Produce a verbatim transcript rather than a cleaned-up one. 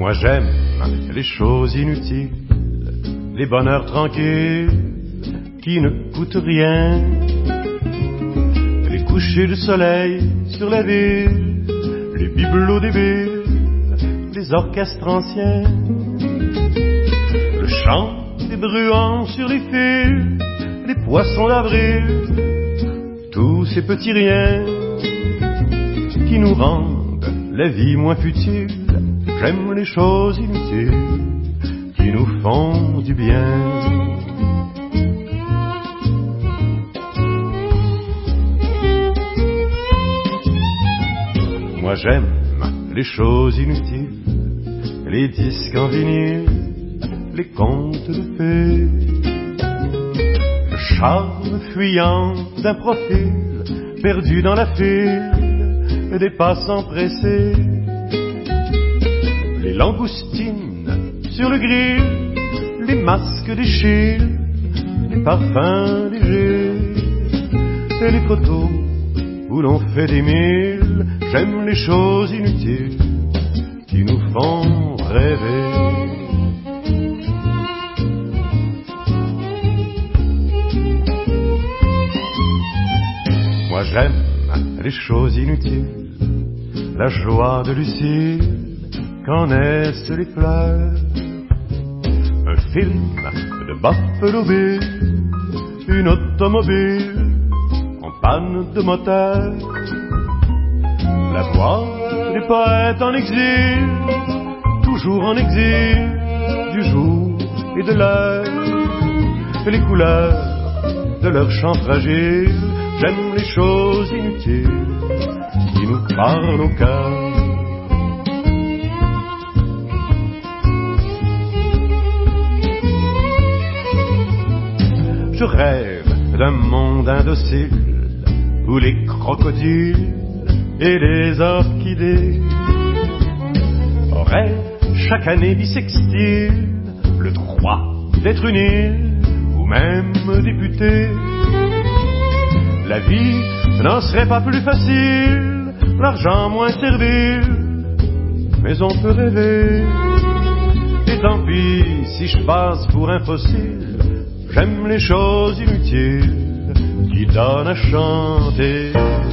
Moi j'aime les choses inutiles, les bonheurs tranquilles qui ne coûtent rien, les couchers de soleil sur la ville, les bibelots débiles, les orchestres anciens, le chant des bruants sur les fils, les poissons d'avril, tous ces petits riens qui nous rendent la vie moins futile. J'aime les choses inutiles qui nous font du bien. Moi j'aime les choses inutiles, les disques en vinyle, les contes de fées, le charme fuyant d'un profil perdu dans la file des passants pressés, les langoustines sur le grill, les masques d'Échille, les parfums légers et les photos où l'on fait des milles. J'aime les choses inutiles qui nous font rêver. Moi j'aime les choses inutiles, la joie de Lucille quand naissent les fleurs, un film de Buffalo Bill, une automobile en panne de moteur, la voix des poètes en exil, toujours en exil, du jour et de l'heure, et les couleurs de leurs chants fragiles. J'aime les choses inutiles qui nous parlent au cœur. Je rêve d'un monde indocile où les crocodiles et les orchidées auraient chaque année bissextile le droit d'être une île ou même député. La vie n'en serait pas plus facile, l'argent moins servile, mais on peut rêver. Et tant pis si je passe pour un fossile, j'aime les choses inutiles qui donnent à chanter.